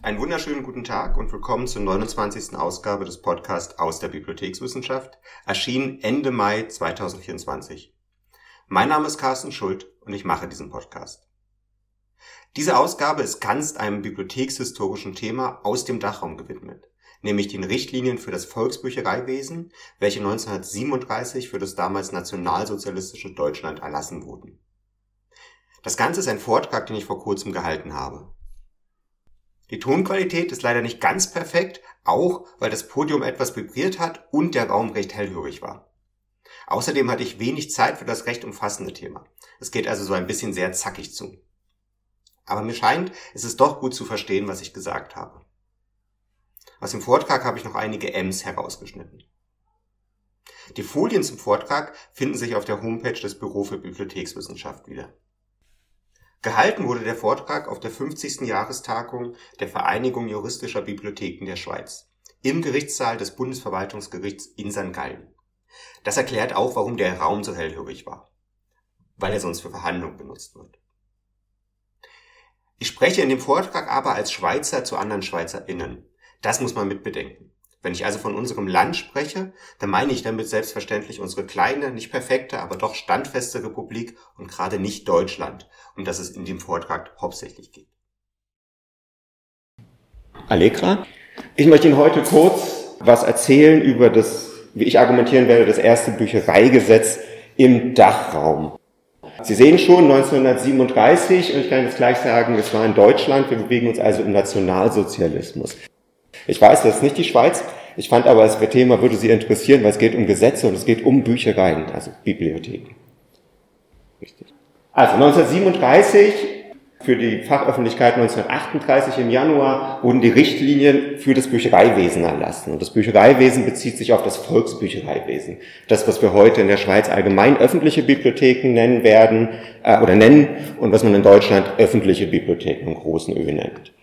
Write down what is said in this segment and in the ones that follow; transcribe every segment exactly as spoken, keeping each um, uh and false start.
Einen wunderschönen guten Tag und willkommen zur neunundzwanzigsten Ausgabe des Podcasts aus der Bibliothekswissenschaft, erschienen Ende Mai zweitausendvierundzwanzig. Mein Name ist Carsten Schult und ich mache diesen Podcast. Diese Ausgabe ist ganz einem bibliothekshistorischen Thema aus dem Dachraum gewidmet, nämlich den Richtlinien für das Volksbüchereiwesen, welche neunzehnhundertsiebenunddreißig für das damals nationalsozialistische Deutschland erlassen wurden. Das Ganze ist ein Vortrag, den ich vor kurzem gehalten habe. Die Tonqualität ist leider nicht ganz perfekt, auch weil das Podium etwas vibriert hat und der Raum recht hellhörig war. Außerdem hatte ich wenig Zeit für das recht umfassende Thema. Es geht also so ein bisschen sehr zackig zu. Aber mir scheint, es ist doch gut zu verstehen, was ich gesagt habe. Aus dem Vortrag habe ich noch einige M's herausgeschnitten. Die Folien zum Vortrag finden sich auf der Homepage des Büro für Bibliothekswissenschaft wieder. Gehalten wurde der Vortrag auf der fünfzigsten Jahrestagung der Vereinigung juristischer Bibliotheken der Schweiz im Gerichtssaal des Bundesverwaltungsgerichts in Sankt Gallen. Das erklärt auch, warum der Raum so hellhörig war, weil er sonst für Verhandlungen benutzt wird. Ich spreche in dem Vortrag aber als Schweizer zu anderen SchweizerInnen. Das muss man mit bedenken. Wenn ich also von unserem Land spreche, dann meine ich damit selbstverständlich unsere kleine, nicht perfekte, aber doch standfeste Republik und gerade nicht Deutschland, um das es in dem Vortrag hauptsächlich geht. Allegra. Ich möchte Ihnen heute kurz was erzählen über das, wie ich argumentieren werde, das erste Büchereigesetz im Dachraum. Sie sehen schon, neunzehnhundertsiebenunddreißig, und ich kann jetzt gleich sagen, es war in Deutschland, wir bewegen uns also im Nationalsozialismus. Ich weiß, das ist nicht die Schweiz, ich fand aber, das Thema würde Sie interessieren, weil es geht um Gesetze und es geht um Büchereien, also Bibliotheken. Richtig. Also neunzehnhundertsiebenunddreißig, für die Fachöffentlichkeit neunzehnhundertachtunddreißig im Januar, wurden die Richtlinien für das Büchereiwesen erlassen. Und das Büchereiwesen bezieht sich auf das Volksbüchereiwesen. Das, was wir heute in der Schweiz allgemein öffentliche Bibliotheken nennen werden, äh, oder nennen, und was man in Deutschland öffentliche Bibliotheken im großen Ö nennt.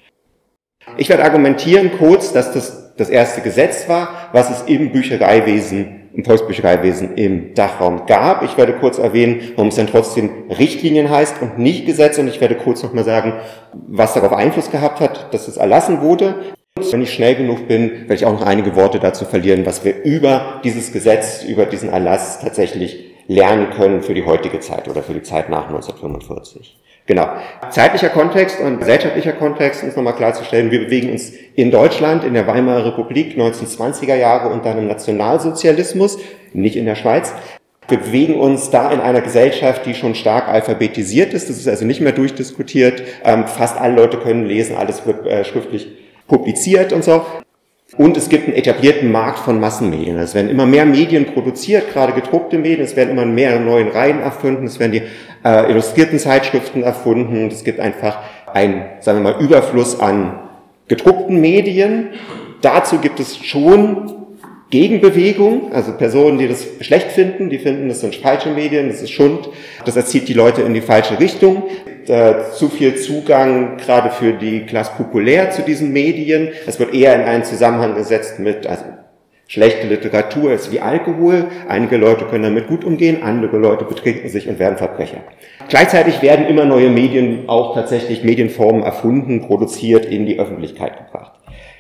Ich werde argumentieren kurz, dass das das erste Gesetz war, was es im Büchereiwesen, im Volksbüchereiwesen im Dachraum gab. Ich werde kurz erwähnen, warum es dann trotzdem Richtlinien heißt und nicht Gesetz, und ich werde kurz nochmal sagen, was darauf Einfluss gehabt hat, dass es erlassen wurde. Wenn ich schnell genug bin, werde ich auch noch einige Worte dazu verlieren, was wir über dieses Gesetz, über diesen Erlass tatsächlich lernen können für die heutige Zeit oder für die Zeit nach neunzehnhundertfünfundvierzig. Genau. Zeitlicher Kontext und gesellschaftlicher Kontext, um es nochmal klarzustellen, wir bewegen uns in Deutschland, in der Weimarer Republik, neunzehnhundertzwanziger Jahre und dann im Nationalsozialismus, nicht in der Schweiz. Wir bewegen uns da in einer Gesellschaft, die schon stark alphabetisiert ist. Das ist also nicht mehr durchdiskutiert. Ähm, fast alle Leute können lesen, alles wird äh, schriftlich publiziert und so. Und es gibt einen etablierten Markt von Massenmedien. Es werden immer mehr Medien produziert, gerade gedruckte Medien. Es werden immer mehr neue Reihen erfunden. Es werden die äh, illustrierten Zeitschriften erfunden. Es gibt einfach einen, sagen wir mal, Überfluss an gedruckten Medien. Dazu gibt es schon Gegenbewegung, also Personen, die das schlecht finden, die finden, das sind falsche Medien, das ist Schund, das erzieht die Leute in die falsche Richtung. Äh, zu viel Zugang, gerade für die Klasse populär, zu diesen Medien. Es wird eher in einen Zusammenhang gesetzt mit, also schlechte Literatur ist wie Alkohol. Einige Leute können damit gut umgehen, andere Leute betrinken sich und werden Verbrecher. Gleichzeitig werden immer neue Medien, auch tatsächlich Medienformen erfunden, produziert, in die Öffentlichkeit gebracht.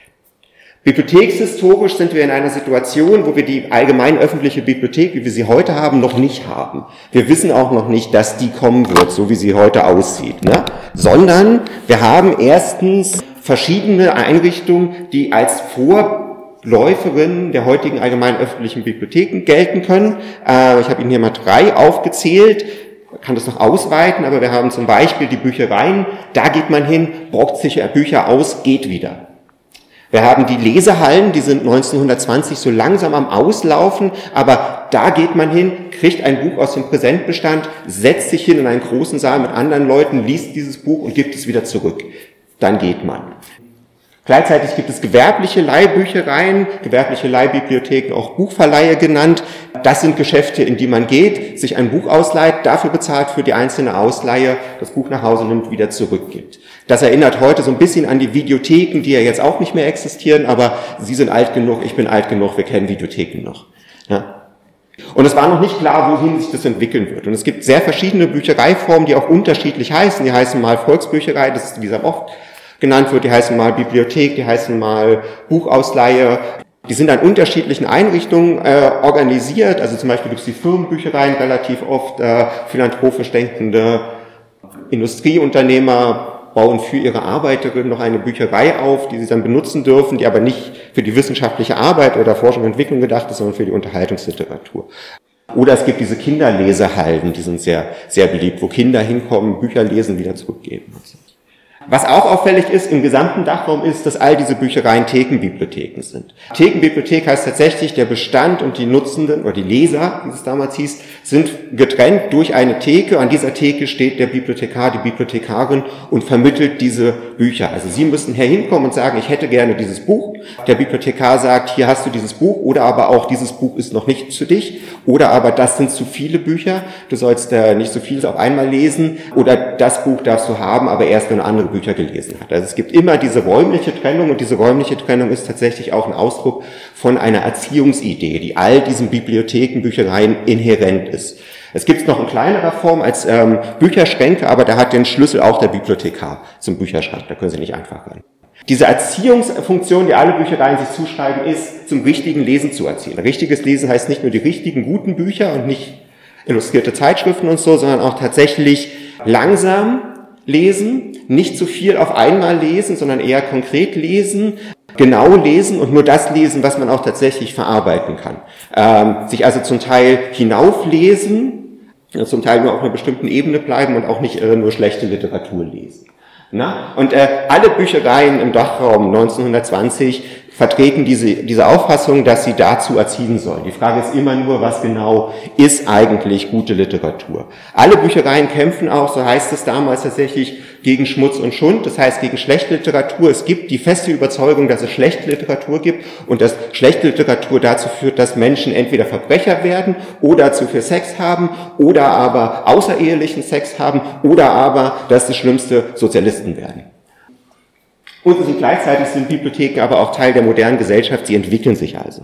Bibliothekshistorisch sind wir in einer Situation, wo wir die allgemein öffentliche Bibliothek, wie wir sie heute haben, noch nicht haben. Wir wissen auch noch nicht, dass die kommen wird, so wie sie heute aussieht, ne? Sondern wir haben erstens verschiedene Einrichtungen, die als Vorläuferinnen der heutigen allgemein öffentlichen Bibliotheken gelten können. Äh, ich habe Ihnen hier mal drei aufgezählt. Man kann das noch ausweiten, aber wir haben zum Beispiel die Büchereien. Da geht man hin, braucht sich Bücher aus, geht wieder. Wir haben die Lesehallen, die sind neunzehnhundertzwanzig so langsam am Auslaufen, aber da geht man hin, kriegt ein Buch aus dem Präsentbestand, setzt sich hin in einen großen Saal mit anderen Leuten, liest dieses Buch und gibt es wieder zurück. Dann geht man. Gleichzeitig gibt es gewerbliche Leihbüchereien, gewerbliche Leihbibliotheken, auch Buchverleihe genannt. Das sind Geschäfte, in die man geht, sich ein Buch ausleiht, dafür bezahlt für die einzelne Ausleihe, das Buch nach Hause nimmt, wieder zurückgibt. Das erinnert heute so ein bisschen an die Videotheken, die ja jetzt auch nicht mehr existieren, aber Sie sind alt genug, ich bin alt genug, wir kennen Videotheken noch. Ja. Und es war noch nicht klar, wohin sich das entwickeln wird. Und es gibt sehr verschiedene Büchereiformen, die auch unterschiedlich heißen. Die heißen mal Volksbücherei, das ist wie gesagt oft genannt wird. Die heißen mal Bibliothek, die heißen mal Buchausleihe. Die sind an unterschiedlichen Einrichtungen äh, organisiert. Also zum Beispiel gibt es die Firmenbüchereien, relativ oft äh, philanthropisch denkende Industrieunternehmer bauen für ihre Arbeiterinnen noch eine Bücherei auf, die sie dann benutzen dürfen, die aber nicht für die wissenschaftliche Arbeit oder Forschung und Entwicklung gedacht ist, sondern für die Unterhaltungsliteratur. Oder es gibt diese Kinderlesehallen, die sind sehr, sehr beliebt, wo Kinder hinkommen, Bücher lesen, wieder zurückgeben und so. Was auch auffällig ist im gesamten Dachraum ist, dass all diese Büchereien Thekenbibliotheken sind. Thekenbibliothek heißt tatsächlich, der Bestand und die Nutzenden oder die Leser, wie es damals hieß, sind getrennt durch eine Theke. An dieser Theke steht der Bibliothekar, die Bibliothekarin und vermittelt diese Bücher. Also Sie müssen herhinkommen und sagen, ich hätte gerne dieses Buch. Der Bibliothekar sagt, hier hast du dieses Buch, oder aber auch, dieses Buch ist noch nicht für dich, oder aber das sind zu viele Bücher, du sollst äh, nicht so viel auf einmal lesen, oder das Buch darfst du haben, aber erst wenn du andere Bücher gelesen hast. Also es gibt immer diese räumliche Trennung, und diese räumliche Trennung ist tatsächlich auch ein Ausdruck von einer Erziehungsidee, die all diesen Bibliotheken, Büchereien inhärent ist. Es gibt es noch in kleinerer Form als ähm, Bücherschränke, aber da hat den Schlüssel auch der Bibliothekar zum Bücherschrank, da können Sie nicht einfach rein. Diese Erziehungsfunktion, die alle Büchereien sich zuschreiben, ist, zum richtigen Lesen zu erziehen. Richtiges Lesen heißt nicht nur die richtigen, guten Bücher und nicht illustrierte Zeitschriften und so, sondern auch tatsächlich langsam lesen, nicht zu viel auf einmal lesen, sondern eher konkret lesen, genau lesen und nur das lesen, was man auch tatsächlich verarbeiten kann. Ähm, sich also zum Teil hinauflesen, zum Teil nur auf einer bestimmten Ebene bleiben und auch nicht äh, nur schlechte Literatur lesen. Na? Und äh, alle Büchereien im Dachraum neunzehnhundertzwanzig vertreten diese, diese Auffassung, dass sie dazu erziehen sollen. Die Frage ist immer nur, was genau ist eigentlich gute Literatur? Alle Büchereien kämpfen auch, so heißt es damals tatsächlich, gegen Schmutz und Schund, das heißt gegen schlechte Literatur. Es gibt die feste Überzeugung, dass es schlechte Literatur gibt und dass schlechte Literatur dazu führt, dass Menschen entweder Verbrecher werden oder zu viel Sex haben oder aber außerehelichen Sex haben oder aber, dass das Schlimmste Sozialisten werden. Und sind gleichzeitig sind Bibliotheken aber auch Teil der modernen Gesellschaft, sie entwickeln sich also.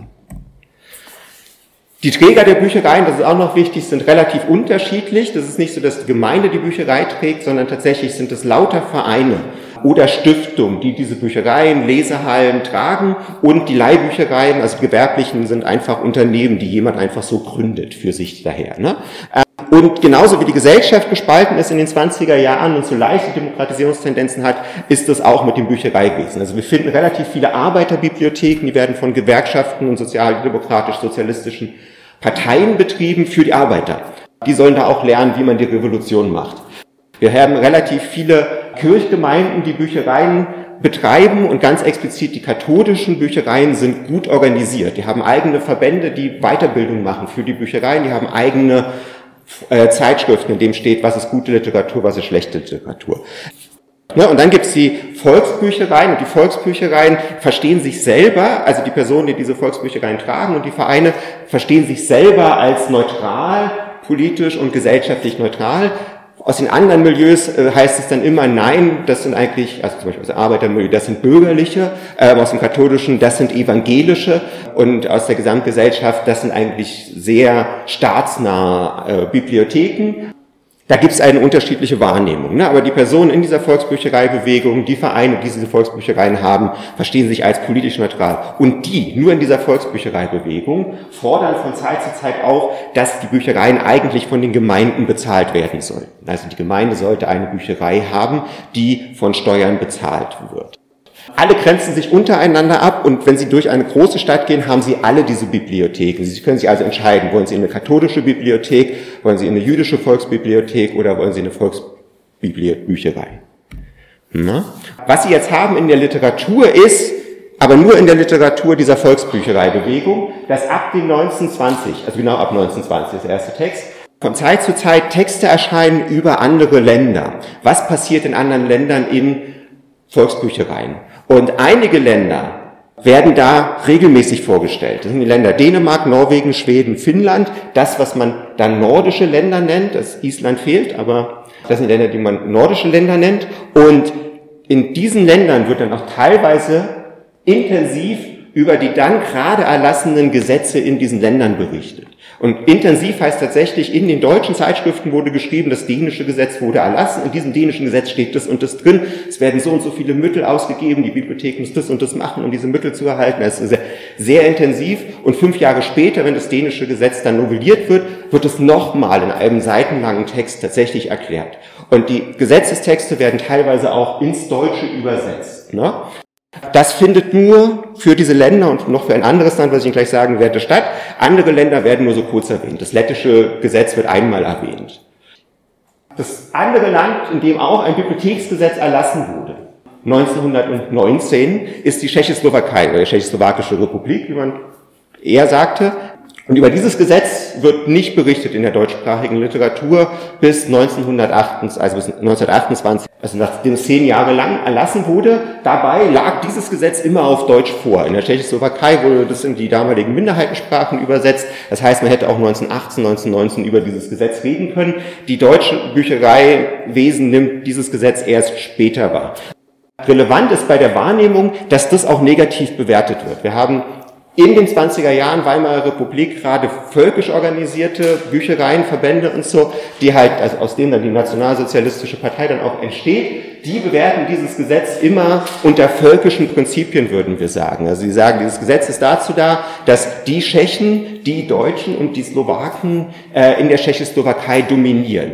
Die Träger der Büchereien, das ist auch noch wichtig, sind relativ unterschiedlich. Das ist nicht so, dass die Gemeinde die Bücherei trägt, sondern tatsächlich sind es lauter Vereine oder Stiftungen, die diese Büchereien, Lesehallen tragen, und die Leihbüchereien, also die gewerblichen, sind einfach Unternehmen, die jemand einfach so gründet für sich daher, ne? Und genauso wie die Gesellschaft gespalten ist in den zwanziger Jahren und so leichte Demokratisierungstendenzen hat, ist das auch mit dem Büchereiwesen. Also wir finden relativ viele Arbeiterbibliotheken, die werden von Gewerkschaften und sozialdemokratisch-sozialistischen Parteien betrieben für die Arbeiter. Die sollen da auch lernen, wie man die Revolution macht. Wir haben relativ viele Kirchgemeinden, die Büchereien betreiben, und ganz explizit die katholischen Büchereien sind gut organisiert. Die haben eigene Verbände, die Weiterbildung machen für die Büchereien, die haben eigene Äh, Zeitschriften, in dem steht, was ist gute Literatur, was ist schlechte Literatur. Ja, und dann gibt's die Volksbüchereien, und die Volksbüchereien verstehen sich selber, also die Personen, die diese Volksbüchereien tragen und die Vereine, verstehen sich selber als neutral, politisch und gesellschaftlich neutral. Aus den anderen Milieus äh, heißt es dann immer, nein, das sind eigentlich, also zum Beispiel aus dem Arbeitermilieu, das sind bürgerliche, äh, aus dem katholischen, das sind evangelische, und aus der Gesamtgesellschaft, das sind eigentlich sehr staatsnahe äh, Bibliotheken. Da gibt es eine unterschiedliche Wahrnehmung, ne? Aber die Personen in dieser Volksbüchereibewegung, die Vereine, die diese Volksbüchereien haben, verstehen sich als politisch neutral. Und die, nur in dieser Volksbüchereibewegung, fordern von Zeit zu Zeit auch, dass die Büchereien eigentlich von den Gemeinden bezahlt werden sollten. Also die Gemeinde sollte eine Bücherei haben, die von Steuern bezahlt wird. Alle grenzen sich untereinander ab, und wenn Sie durch eine große Stadt gehen, haben Sie alle diese Bibliotheken. Sie können sich also entscheiden, wollen Sie in eine katholische Bibliothek, wollen Sie in eine jüdische Volksbibliothek oder wollen Sie in eine Volksbücherei. Na? Was Sie jetzt haben in der Literatur ist, aber nur in der Literatur dieser Volksbüchereibewegung, dass ab den neunzehnhundertzwanzig, also genau ab neunzehnhundertzwanzig ist der erste Text, von Zeit zu Zeit Texte erscheinen über andere Länder. Was passiert in anderen Ländern in Volksbüchereien? Und einige Länder werden da regelmäßig vorgestellt. Das sind die Länder Dänemark, Norwegen, Schweden, Finnland. Das, was man dann nordische Länder nennt, das Island fehlt, aber das sind Länder, die man nordische Länder nennt. Und in diesen Ländern wird dann auch teilweise intensiv über die dann gerade erlassenen Gesetze in diesen Ländern berichtet. Und intensiv heißt tatsächlich, in den deutschen Zeitschriften wurde geschrieben, das dänische Gesetz wurde erlassen, in diesem dänischen Gesetz steht das und das drin, es werden so und so viele Mittel ausgegeben, die Bibliothek muss das und das machen, um diese Mittel zu erhalten. Das ist sehr, sehr intensiv und fünf Jahre später, wenn das dänische Gesetz dann novelliert wird, wird es nochmal in einem seitenlangen Text tatsächlich erklärt. Und die Gesetzestexte werden teilweise auch ins Deutsche übersetzt. Ne? Das findet nur für diese Länder und noch für ein anderes Land, was ich Ihnen gleich sagen werde, statt. Andere Länder werden nur so kurz erwähnt. Das lettische Gesetz wird einmal erwähnt. Das andere Land, in dem auch ein Bibliotheksgesetz erlassen wurde, neunzehnhundertneunzehn, ist die Tschechoslowakei, oder die Tschechoslowakische Republik, wie man eher sagte. Und über dieses Gesetz wird nicht berichtet in der deutschsprachigen Literatur bis neunzehnhundertachtundzwanzig, also bis neunzehnhundertachtundzwanzig, also nachdem es zehn Jahre lang erlassen wurde. Dabei lag dieses Gesetz immer auf Deutsch vor. In der Tschechoslowakei wurde das in die damaligen Minderheitensprachen übersetzt. Das heißt, man hätte auch neunzehnhundertachtzehn, neunzehnhundertneunzehn über dieses Gesetz reden können. Die deutsche Büchereiwesen nimmt dieses Gesetz erst später wahr. Relevant ist bei der Wahrnehmung, dass das auch negativ bewertet wird. Wir haben in den zwanziger Jahren Weimarer Republik gerade völkisch organisierte Büchereien, Verbände und so, die halt, also aus denen dann die Nationalsozialistische Partei dann auch entsteht, die bewerten dieses Gesetz immer unter völkischen Prinzipien, würden wir sagen. Also sie sagen, dieses Gesetz ist dazu da, dass die Tschechen, die Deutschen und die Slowaken äh, in der Tschechoslowakei dominieren.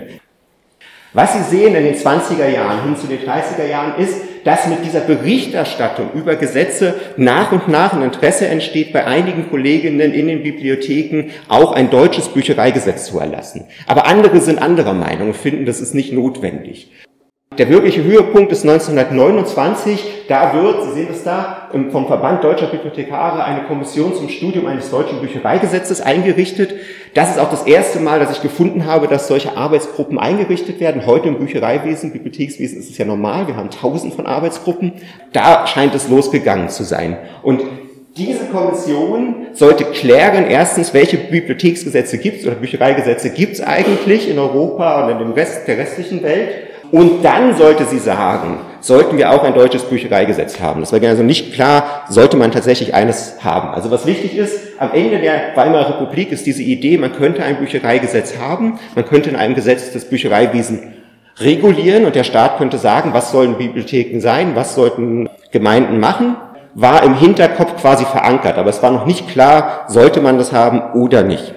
Was Sie sehen in den zwanziger Jahren hin zu den dreißiger Jahren ist, dass mit dieser Berichterstattung über Gesetze nach und nach ein Interesse entsteht, bei einigen Kolleginnen in den Bibliotheken auch ein deutsches Büchereigesetz zu erlassen. Aber andere sind anderer Meinung und finden, das ist nicht notwendig. Der wirkliche Höhepunkt ist neunzehnhundertneunundzwanzig, da wird, Sie sehen das da, vom Verband Deutscher Bibliothekare eine Kommission zum Studium eines deutschen Büchereigesetzes eingerichtet. Das ist auch das erste Mal, dass ich gefunden habe, dass solche Arbeitsgruppen eingerichtet werden. Heute im Büchereiwesen, Bibliothekswesen ist es ja normal, wir haben tausend von Arbeitsgruppen. Da scheint es losgegangen zu sein. Und diese Kommission sollte klären, erstens, welche Bibliotheksgesetze gibt es oder Büchereigesetze gibt es eigentlich in Europa und in dem Rest der restlichen Welt. Und dann sollte sie sagen, sollten wir auch ein deutsches Büchereigesetz haben. Das war also nicht klar, sollte man tatsächlich eines haben. Also was wichtig ist, am Ende der Weimarer Republik ist diese Idee, man könnte ein Büchereigesetz haben, man könnte in einem Gesetz das Büchereiwesen regulieren und der Staat könnte sagen, was sollen Bibliotheken sein, was sollten Gemeinden machen, war im Hinterkopf quasi verankert, aber es war noch nicht klar, sollte man das haben oder nicht.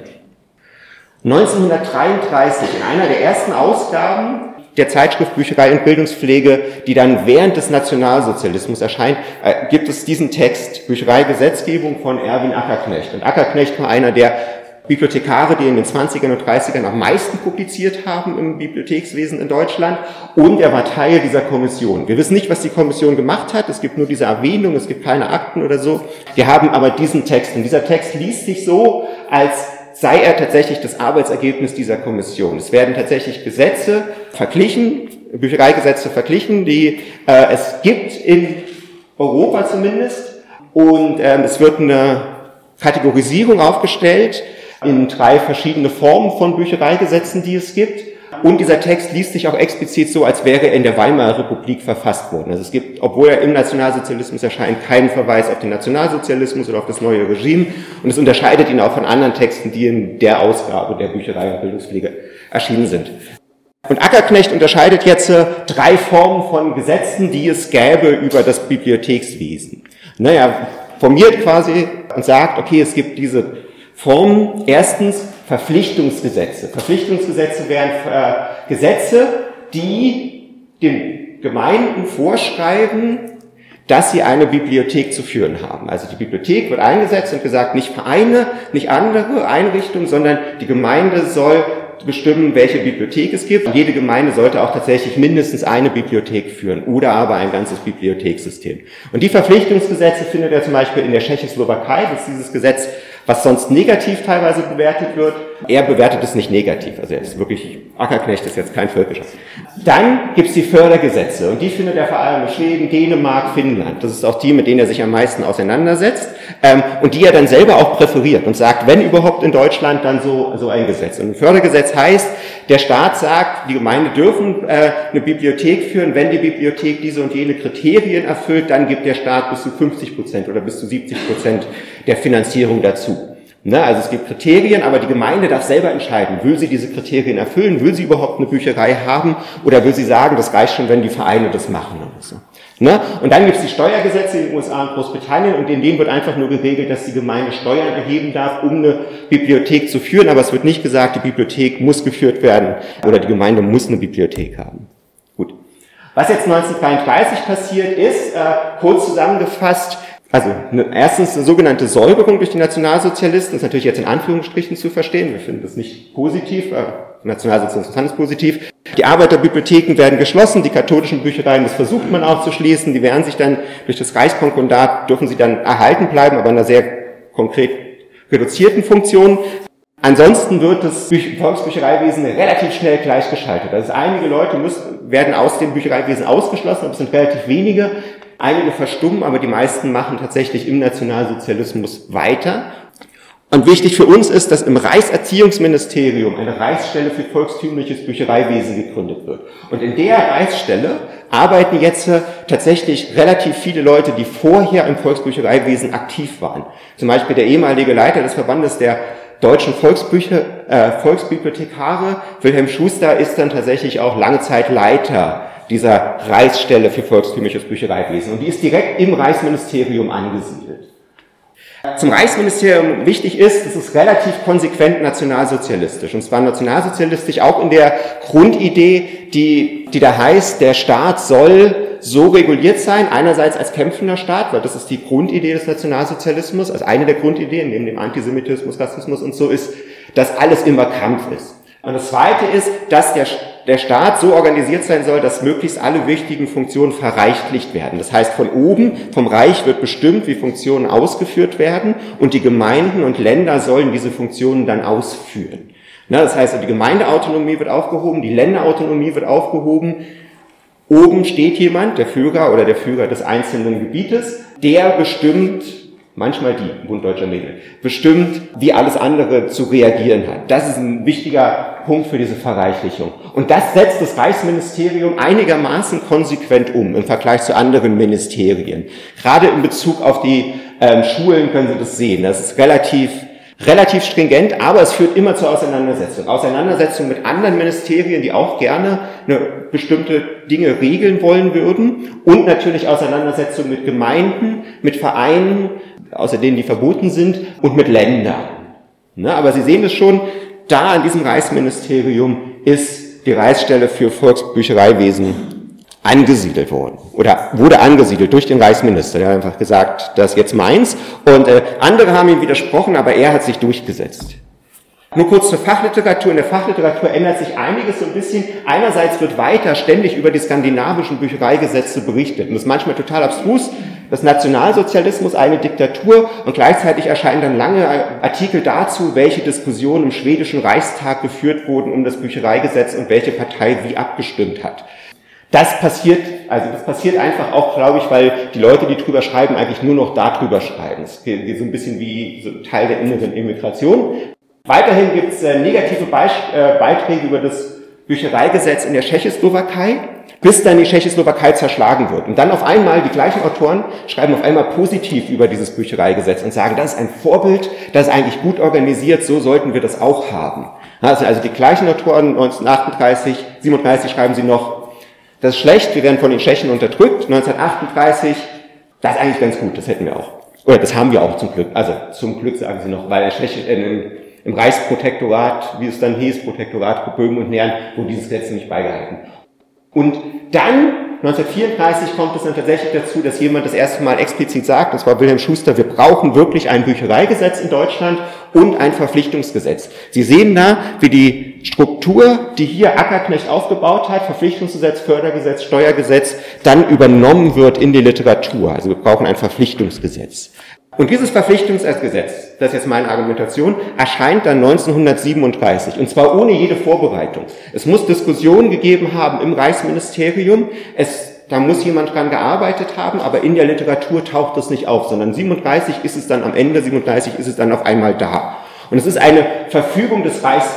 neunzehnhundertdreiunddreißig, in einer der ersten Ausgaben der Zeitschrift Bücherei und Bildungspflege, die dann während des Nationalsozialismus erscheint, äh, gibt es diesen Text, Büchereigesetzgebung von Erwin Ackerknecht. Und Ackerknecht war einer der Bibliothekare, die in den zwanzigern und dreißigern am meisten publiziert haben im Bibliothekswesen in Deutschland, und er war Teil dieser Kommission. Wir wissen nicht, was die Kommission gemacht hat, es gibt nur diese Erwähnung, es gibt keine Akten oder so. Wir haben aber diesen Text, und dieser Text liest sich so, als sei er tatsächlich das Arbeitsergebnis dieser Kommission. Es werden tatsächlich Gesetze verglichen, Büchereigesetze verglichen, die äh, es gibt in Europa zumindest, und ähm, es wird eine Kategorisierung aufgestellt in drei verschiedene Formen von Büchereigesetzen, die es gibt. Und dieser Text liest sich auch explizit so, als wäre er in der Weimarer Republik verfasst worden. Also es gibt, obwohl er im Nationalsozialismus erscheint, keinen Verweis auf den Nationalsozialismus oder auf das neue Regime. Und es unterscheidet ihn auch von anderen Texten, die in der Ausgabe der Bücherei und Bildungspflege erschienen sind. Und Ackerknecht unterscheidet jetzt drei Formen von Gesetzen, die es gäbe über das Bibliothekswesen. Naja, formiert quasi und sagt, okay, es gibt diese Formen. Erstens Verpflichtungsgesetze. Verpflichtungsgesetze wären äh, Gesetze, die den Gemeinden vorschreiben, dass sie eine Bibliothek zu führen haben. Also die Bibliothek wird eingesetzt und gesagt, nicht Vereine, nicht andere Einrichtungen, sondern die Gemeinde soll bestimmen, welche Bibliothek es gibt. Und jede Gemeinde sollte auch tatsächlich mindestens eine Bibliothek führen oder aber ein ganzes Bibliothekssystem. Und die Verpflichtungsgesetze findet er zum Beispiel in der Tschechoslowakei. Das ist dieses Gesetz, was sonst negativ teilweise bewertet wird. Er bewertet es nicht negativ. Also er ist wirklich, Ackerknecht ist jetzt kein völkischer. Dann gibt es die Fördergesetze und die findet er vor allem in Schweden, Dänemark, Finnland. Das ist auch die, mit denen er sich am meisten auseinandersetzt ähm, und die er dann selber auch präferiert und sagt, wenn überhaupt in Deutschland, dann so, so ein Gesetz. Und ein Fördergesetz heißt, Der Staat sagt, die Gemeinde dürfen äh, eine Bibliothek führen. Wenn die Bibliothek diese und jene Kriterien erfüllt, dann gibt der Staat bis zu fünfzig Prozent oder bis zu siebzig Prozent der Finanzierung dazu. Ne, also es gibt Kriterien, aber die Gemeinde darf selber entscheiden, will sie diese Kriterien erfüllen, will sie überhaupt eine Bücherei haben oder will sie sagen, das reicht schon, wenn die Vereine das machen oder so. Ne? Und dann gibt es die Steuergesetze in den U S A und Großbritannien und in denen wird einfach nur geregelt, dass die Gemeinde Steuern erheben darf, um eine Bibliothek zu führen, aber es wird nicht gesagt, die Bibliothek muss geführt werden oder die Gemeinde muss eine Bibliothek haben. Gut. Was jetzt neunzehnhundertdreiunddreißig passiert ist, äh, kurz zusammengefasst, also eine, erstens eine sogenannte Säuberung durch die Nationalsozialisten, das ist natürlich jetzt in Anführungsstrichen zu verstehen, wir finden das nicht positiv, äh, Nationalsozialismus ist positiv. Die Arbeiterbibliotheken werden geschlossen, die katholischen Büchereien, das versucht man auch zu schließen, die werden sich dann durch das Reichskonkordat, dürfen sie dann erhalten bleiben, aber in einer sehr konkret reduzierten Funktion. Ansonsten wird das Volksbüchereiwesen relativ schnell gleichgeschaltet. Also einige Leute müssen, werden aus dem Büchereiwesen ausgeschlossen, aber es sind relativ wenige. Einige verstummen, aber die meisten machen tatsächlich im Nationalsozialismus weiter. Und wichtig für uns ist, dass im Reichserziehungsministerium eine Reichsstelle für volkstümliches Büchereiwesen gegründet wird. Und in der Reichsstelle arbeiten jetzt tatsächlich relativ viele Leute, die vorher im Volksbüchereiwesen aktiv waren. Zum Beispiel der ehemalige Leiter des Verbandes der deutschen Volksbücher, äh, Volksbibliothekare, Wilhelm Schuster, ist dann tatsächlich auch lange Zeit Leiter dieser Reichsstelle für volkstümliches Büchereiwesen. Und die ist direkt im Reichsministerium angesiedelt. Zum Reichsministerium wichtig ist, es ist relativ konsequent nationalsozialistisch. Und zwar nationalsozialistisch auch in der Grundidee, die, die da heißt, der Staat soll so reguliert sein, einerseits als kämpfender Staat, weil das ist die Grundidee des Nationalsozialismus, also eine der Grundideen, neben dem Antisemitismus, Rassismus und so ist, dass alles immer Kampf ist. Und das Zweite ist, dass der, der Staat so organisiert sein soll, dass möglichst alle wichtigen Funktionen verreichlicht werden. Das heißt, von oben, vom Reich wird bestimmt, wie Funktionen ausgeführt werden und die Gemeinden und Länder sollen diese Funktionen dann ausführen. Na, das heißt, die Gemeindeautonomie wird aufgehoben, die Länderautonomie wird aufgehoben. Oben steht jemand, der Führer oder der Führer des einzelnen Gebietes, der bestimmt, manchmal die, Bund Deutscher Medien, bestimmt, wie alles andere zu reagieren hat. Das ist ein wichtiger Punkt für diese Verreichlichung. Und das setzt das Reichsministerium einigermaßen konsequent um im Vergleich zu anderen Ministerien. Gerade in Bezug auf die ähm, Schulen können Sie das sehen. Das ist relativ relativ stringent, aber es führt immer zur Auseinandersetzung. Auseinandersetzung mit anderen Ministerien, die auch gerne eine bestimmte Dinge regeln wollen würden und natürlich Auseinandersetzung mit Gemeinden, mit Vereinen, außer denen die verboten sind, und mit Ländern. Ne, aber Sie sehen es schon, da in diesem Reichsministerium ist die Reichsstelle für Volksbüchereiwesen angesiedelt worden oder wurde angesiedelt durch den Reichsminister. Der hat einfach gesagt, das ist jetzt meins. Und äh, andere haben ihm widersprochen, aber er hat sich durchgesetzt. Nur kurz zur Fachliteratur. In der Fachliteratur ändert sich einiges so ein bisschen. Einerseits wird weiter ständig über die skandinavischen Büchereigesetze berichtet. Und das ist manchmal total abstrus. Das Nationalsozialismus, eine Diktatur, und gleichzeitig erscheinen dann lange Artikel dazu, welche Diskussionen im schwedischen Reichstag geführt wurden um das Büchereigesetz und welche Partei wie abgestimmt hat. Das passiert, also das passiert einfach auch, glaube ich, weil die Leute, die drüber schreiben, eigentlich nur noch darüber schreiben. Es geht so ein bisschen wie so Teil der inneren Immigration. Weiterhin gibt es äh, negative Beis- äh, Beiträge über das Büchereigesetz in der Tschechoslowakei, bis dann die Tschechoslowakei zerschlagen wird. Und dann auf einmal, die gleichen Autoren schreiben auf einmal positiv über dieses Büchereigesetz und sagen, das ist ein Vorbild, das ist eigentlich gut organisiert, so sollten wir das auch haben. Also, also die gleichen Autoren, neunzehnhundertachtunddreißig, siebenunddreißig schreiben sie noch, das ist schlecht, wir werden von den Tschechen unterdrückt. neunzehnhundertachtunddreißig, das ist eigentlich ganz gut, das hätten wir auch. Oder das haben wir auch zum Glück. Also zum Glück sagen sie noch, weil der Tscheche, äh, im, im Reichsprotektorat, wie es dann hieß, Protektorat Böhmen und Mähren, wurde dieses Gesetz nicht beigehalten. Und dann, neunzehnhundertvierunddreißig, kommt es dann tatsächlich dazu, dass jemand das erste Mal explizit sagt, das war Wilhelm Schuster, wir brauchen wirklich ein Büchereigesetz in Deutschland und ein Verpflichtungsgesetz. Sie sehen da, wie die Struktur, die hier Ackerknecht aufgebaut hat, Verpflichtungsgesetz, Fördergesetz, Steuergesetz, dann übernommen wird in die Literatur. Also wir brauchen ein Verpflichtungsgesetz. Und dieses Verpflichtungsgesetz, das ist jetzt meine Argumentation, erscheint dann neunzehnhundertsiebenunddreißig, und zwar ohne jede Vorbereitung. Es muss Diskussionen gegeben haben im Reichsministerium, es, da muss jemand dran gearbeitet haben, aber in der Literatur taucht das nicht auf, sondern siebenunddreißig ist es dann am Ende, siebenunddreißig ist es dann auf einmal da. Und es ist eine Verfügung des Reichs,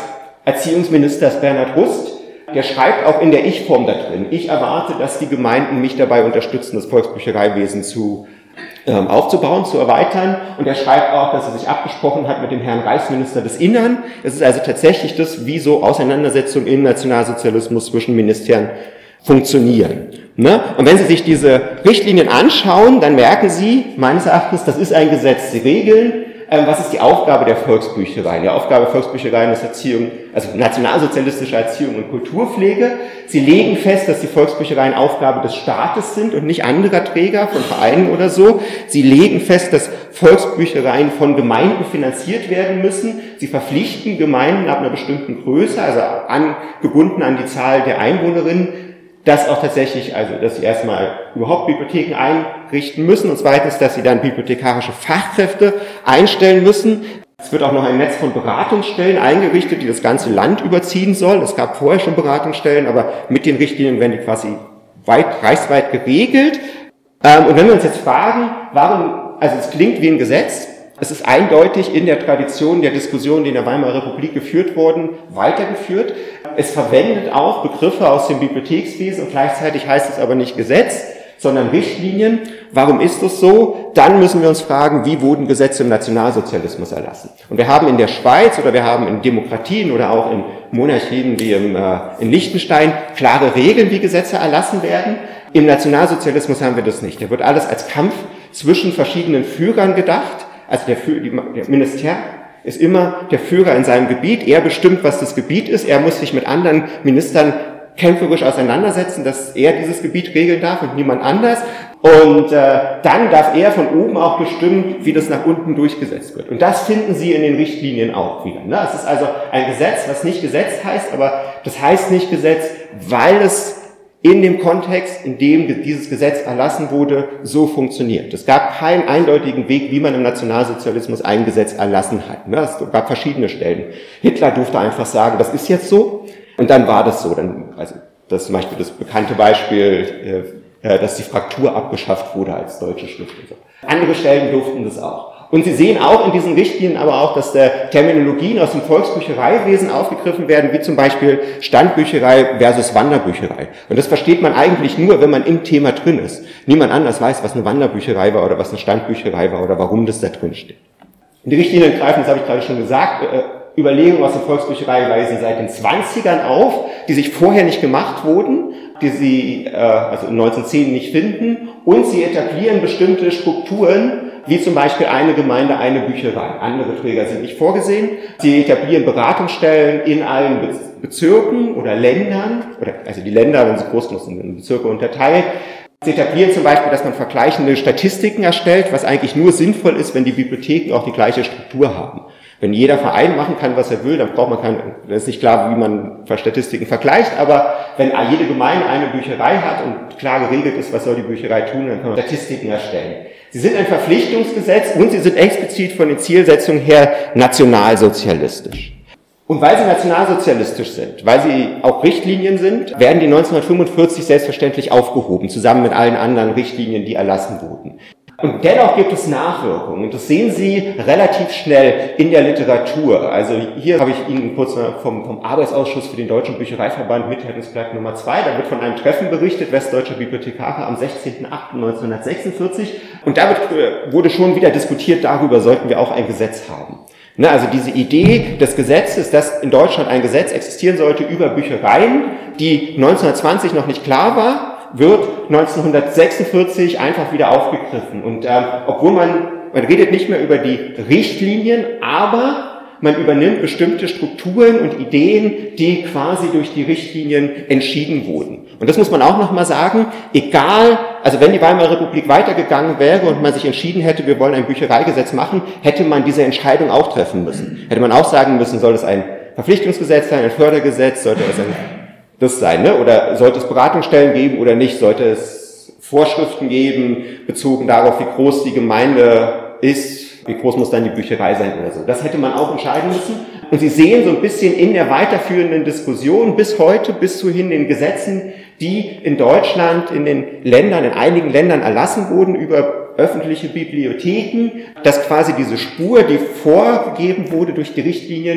Erziehungsministers Bernhard Rust. Der schreibt auch in der Ich-Form da drin: Ich erwarte, dass die Gemeinden mich dabei unterstützen, das Volksbüchereiwesen zu ähm, aufzubauen, zu erweitern. Und er schreibt auch, dass er sich abgesprochen hat mit dem Herrn Reichsminister des Innern. Es ist also tatsächlich das, wie so Auseinandersetzungen im Nationalsozialismus zwischen Ministerien funktionieren. Ne? Und wenn Sie sich diese Richtlinien anschauen, dann merken Sie, meines Erachtens, das ist ein Gesetz. Sie regeln, ähm, was ist die Aufgabe der Volksbüchereien. Die Aufgabe der Volksbüchereien ist Erziehung, also nationalsozialistische Erziehung und Kulturpflege. Sie legen fest, dass die Volksbüchereien Aufgabe des Staates sind und nicht anderer Träger von Vereinen oder so. Sie legen fest, dass Volksbüchereien von Gemeinden finanziert werden müssen. Sie verpflichten Gemeinden ab einer bestimmten Größe, also angebunden an die Zahl der Einwohnerinnen, dass auch tatsächlich, also dass sie erstmal überhaupt Bibliotheken einrichten müssen und zweitens, dass sie dann bibliothekarische Fachkräfte einstellen müssen. Es wird auch noch ein Netz von Beratungsstellen eingerichtet, die das ganze Land überziehen soll. Es gab vorher schon Beratungsstellen, aber mit den Richtlinien werden die quasi weit, reichsweit geregelt. Und wenn wir uns jetzt fragen, warum, also es klingt wie ein Gesetz, es ist eindeutig in der Tradition der Diskussion, die in der Weimarer Republik geführt wurden, weitergeführt. Es verwendet auch Begriffe aus dem Bibliothekswesen und gleichzeitig heißt es aber nicht Gesetz, sondern Richtlinien. Warum ist das so? Dann müssen wir uns fragen, wie wurden Gesetze im Nationalsozialismus erlassen? Und wir haben in der Schweiz oder wir haben in Demokratien oder auch in Monarchien wie im, äh, in Liechtenstein klare Regeln, wie Gesetze erlassen werden. Im Nationalsozialismus haben wir das nicht. Da wird alles als Kampf zwischen verschiedenen Führern gedacht. Also der, der Minister ist immer der Führer in seinem Gebiet. Er bestimmt, was das Gebiet ist. Er muss sich mit anderen Ministern kämpferisch auseinandersetzen, dass er dieses Gebiet regeln darf und niemand anders. Und äh, dann darf er von oben auch bestimmen, wie das nach unten durchgesetzt wird. Und das finden Sie in den Richtlinien auch wieder. Ne? Es ist also ein Gesetz, was nicht Gesetz heißt, aber das heißt nicht Gesetz, weil es in dem Kontext, in dem dieses Gesetz erlassen wurde, so funktioniert. Es gab keinen eindeutigen Weg, wie man im Nationalsozialismus ein Gesetz erlassen hat. Es gab verschiedene Stellen. Hitler durfte einfach sagen, das ist jetzt so, und dann war das so. Dann, also das ist zum Beispiel das bekannte Beispiel, äh, dass die Fraktur abgeschafft wurde als deutsche Schrift und so. Andere Stellen durften das auch. Und Sie sehen auch in diesen Richtlinien aber auch, dass da Terminologien aus dem Volksbüchereiwesen aufgegriffen werden, wie zum Beispiel Standbücherei versus Wanderbücherei. Und das versteht man eigentlich nur, wenn man im Thema drin ist. Niemand anders weiß, was eine Wanderbücherei war oder was eine Standbücherei war oder warum das da drin steht. Und die Richtlinien greifen, das habe ich gerade schon gesagt, äh, Überlegungen aus dem Volksbüchereiwesen seit den zwanzigern auf, die sich vorher nicht gemacht wurden, die Sie äh, also in neunzehnhundertzehn nicht finden, und sie etablieren bestimmte Strukturen, wie zum Beispiel eine Gemeinde, eine Bücherei. Andere Träger sind nicht vorgesehen. Sie etablieren Beratungsstellen in allen Be- Bezirken oder Ländern, oder also die Länder, wenn sie groß genug sind, in Bezirke unterteilt. Sie etablieren zum Beispiel, dass man vergleichende Statistiken erstellt, was eigentlich nur sinnvoll ist, wenn die Bibliotheken auch die gleiche Struktur haben. Wenn jeder Verein machen kann, was er will, dann braucht man kein, dann ist nicht klar, wie man Statistiken vergleicht, aber wenn jede Gemeinde eine Bücherei hat und klar geregelt ist, was soll die Bücherei tun, dann kann man Statistiken erstellen. Sie sind ein Verpflichtungsgesetz und sie sind explizit von den Zielsetzungen her nationalsozialistisch. Und weil sie nationalsozialistisch sind, weil sie auch Richtlinien sind, werden die neunzehnhundertfünfundvierzig selbstverständlich aufgehoben, zusammen mit allen anderen Richtlinien, die erlassen wurden. Und dennoch gibt es Nachwirkungen. Und das sehen Sie relativ schnell in der Literatur. Also hier habe ich Ihnen kurz vom, vom Arbeitsausschuss für den Deutschen Büchereiverband Mitteilungsblatt Nummer zwei. Da wird von einem Treffen berichtet, Westdeutscher Bibliothekare am sechzehnten achten neunzehnhundertsechsundvierzig. Und da wurde schon wieder diskutiert, darüber sollten wir auch ein Gesetz haben. Ne, also diese Idee des Gesetzes, dass in Deutschland ein Gesetz existieren sollte über Büchereien, die neunzehnhundertzwanzig noch nicht klar war, wird neunzehnhundertsechsundvierzig einfach wieder aufgegriffen. Und ähm, obwohl man, man redet nicht mehr über die Richtlinien, aber man übernimmt bestimmte Strukturen und Ideen, die quasi durch die Richtlinien entschieden wurden. Und das muss man auch nochmal sagen, egal, also wenn die Weimarer Republik weitergegangen wäre und man sich entschieden hätte, wir wollen ein Büchereigesetz machen, hätte man diese Entscheidung auch treffen müssen. Hätte man auch sagen müssen, soll es ein Verpflichtungsgesetz sein, ein Fördergesetz, sollte es ein das sein, ne? Oder sollte es Beratungsstellen geben oder nicht? Sollte es Vorschriften geben, bezogen darauf, wie groß die Gemeinde ist, wie groß muss dann die Bücherei sein oder so? Das hätte man auch entscheiden müssen. Und Sie sehen so ein bisschen in der weiterführenden Diskussion bis heute, bis zu hin den Gesetzen, die in Deutschland, in den Ländern, in einigen Ländern erlassen wurden über öffentliche Bibliotheken, dass quasi diese Spur, die vorgegeben wurde durch die Richtlinien,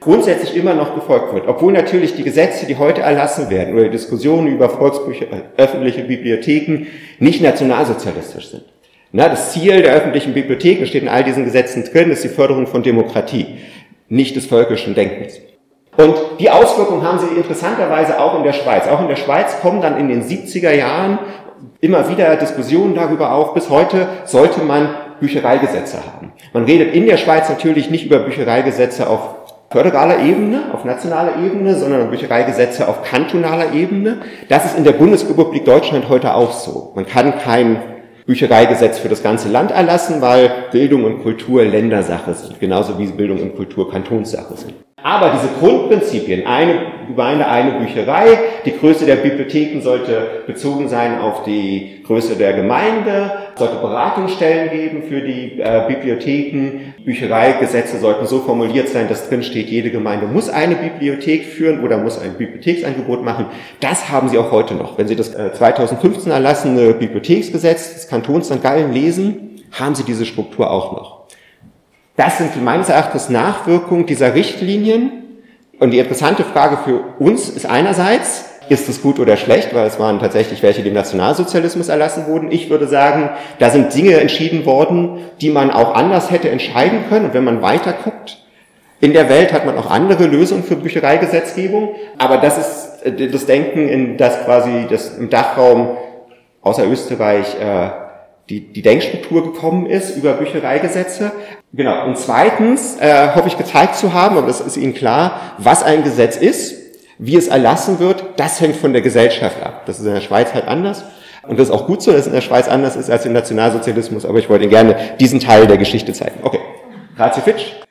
grundsätzlich immer noch befolgt wird. Obwohl natürlich die Gesetze, die heute erlassen werden, oder die Diskussionen über Volksbücher, äh, öffentliche Bibliotheken nicht nationalsozialistisch sind. Na, das Ziel der öffentlichen Bibliotheken steht in all diesen Gesetzen drin, ist die Förderung von Demokratie, nicht des völkischen Denkens. Und die Auswirkungen haben sie interessanterweise auch in der Schweiz. Auch in der Schweiz kommen dann in den siebziger Jahren immer wieder Diskussionen darüber auf. Bis heute sollte man Büchereigesetze haben. Man redet in der Schweiz natürlich nicht über Büchereigesetze auf föderaler Ebene, auf nationaler Ebene, sondern Büchereigesetze auf kantonaler Ebene. Das ist in der Bundesrepublik Deutschland heute auch so. Man kann kein Büchereigesetz für das ganze Land erlassen, weil Bildung und Kultur Ländersache sind, genauso wie Bildung und Kultur Kantonssache sind. Aber diese Grundprinzipien, eine Gemeinde, eine Bücherei, die Größe der Bibliotheken sollte bezogen sein auf die Größe der Gemeinde, sollte Beratungsstellen geben für die äh, Bibliotheken, Büchereigesetze sollten so formuliert sein, dass drin steht, jede Gemeinde muss eine Bibliothek führen oder muss ein Bibliotheksangebot machen. Das haben sie auch heute noch. Wenn Sie das äh, zweitausendfünfzehn erlassene Bibliotheksgesetz des Kantons Sankt Gallen lesen, haben Sie diese Struktur auch noch. Das sind meines Erachtens Nachwirkungen dieser Richtlinien. Und die interessante Frage für uns ist einerseits, ist es gut oder schlecht, weil es waren tatsächlich welche, die im Nationalsozialismus erlassen wurden. Ich würde sagen, da sind Dinge entschieden worden, die man auch anders hätte entscheiden können. Und wenn man weiter guckt, in der Welt hat man auch andere Lösungen für Büchereigesetzgebung. Aber das ist das Denken, in das quasi das im Dachraum außer Österreich äh, die, die Denkstruktur gekommen ist über Büchereigesetze. Genau. Und zweitens äh, hoffe ich gezeigt zu haben, aber das ist Ihnen klar, was ein Gesetz ist, wie es erlassen wird, das hängt von der Gesellschaft ab. Das ist in der Schweiz halt anders. Und das ist auch gut so, dass es in der Schweiz anders ist als im Nationalsozialismus, aber ich wollte Ihnen gerne diesen Teil der Geschichte zeigen. Okay. Grazie Fitsch.